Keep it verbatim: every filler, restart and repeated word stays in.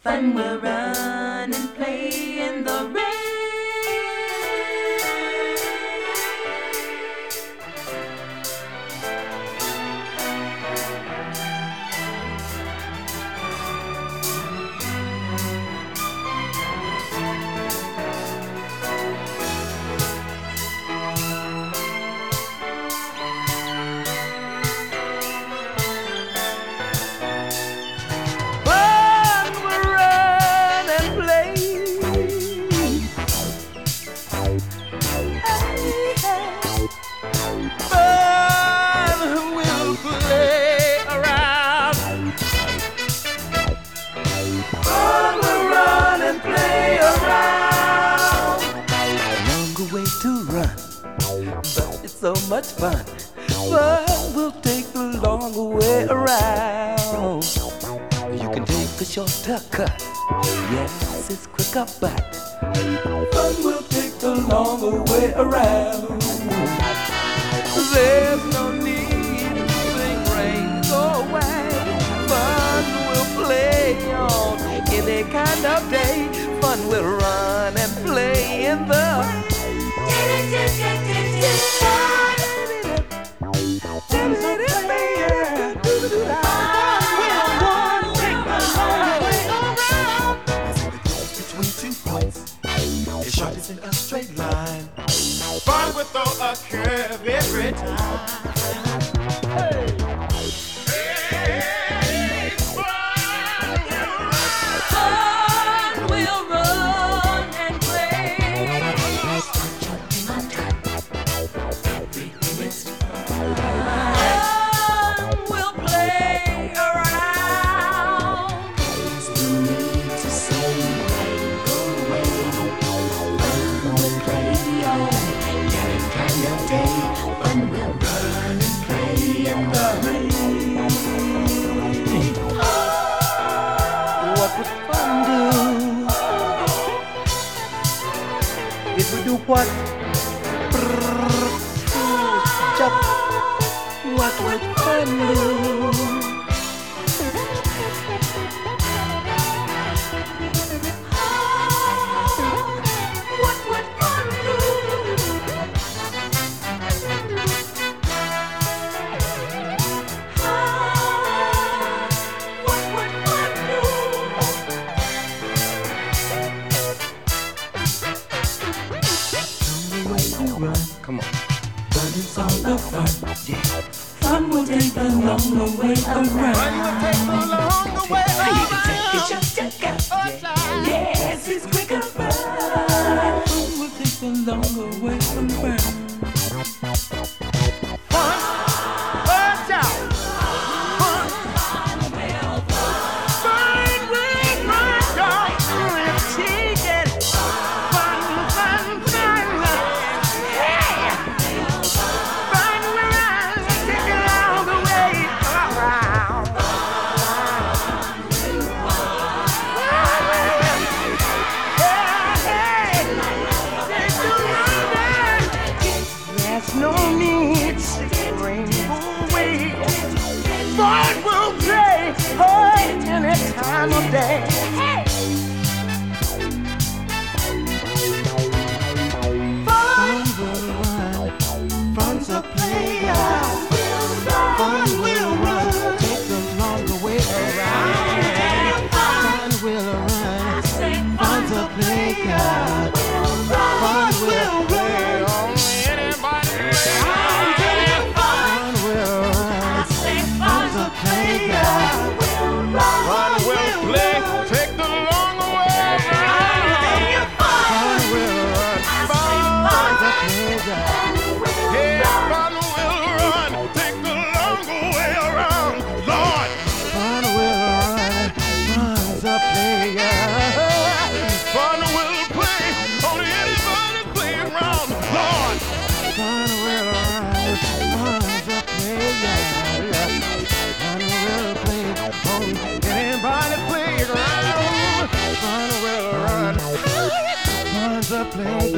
Fun will run and play in the rain. So much fun, fun will take the long way around. You can take a shortcut, yes, it's quicker, but fun will take the long way around. There's no need to sing rain go away. Fun will play on any kind of day. Fun will run and play in the It's in a straight line. Fun will throw a curve every time. Hey, hey, fun will run. Fun will run and play. Fun will play around. There's no need to say rain go away. Fun will run and play in the rain. What would fun do if we do what? Jump. What would fun do? Come on. Fun is all the fun. Yeah. Fun will take the long way around. Fun will take the long way around. You can take it just check out. Yeah. Yes, it's quicker fun. Fun will take the long way around. Fun, watch out. Fun, fun will run, y'all. Let's take it. Fun, fun, fun. No need to bring away. Fun will play hard any time of day. Hey! Fun will run, fun's a player. Fun will run, take the longer way around. Fun will run, fun's a player. Fun will play on anybody. Fun will run, fun's a player. Fun will play, take the long way around. Fun will run, fun's a player. Yeah, fun will run, take the long way around. Lord, fun will run, fun's a player. Fun will play, only anybody play around. Lord, fun will run, fun's a player. Fun will play, only anybody play around. Fun will run, fun's a player.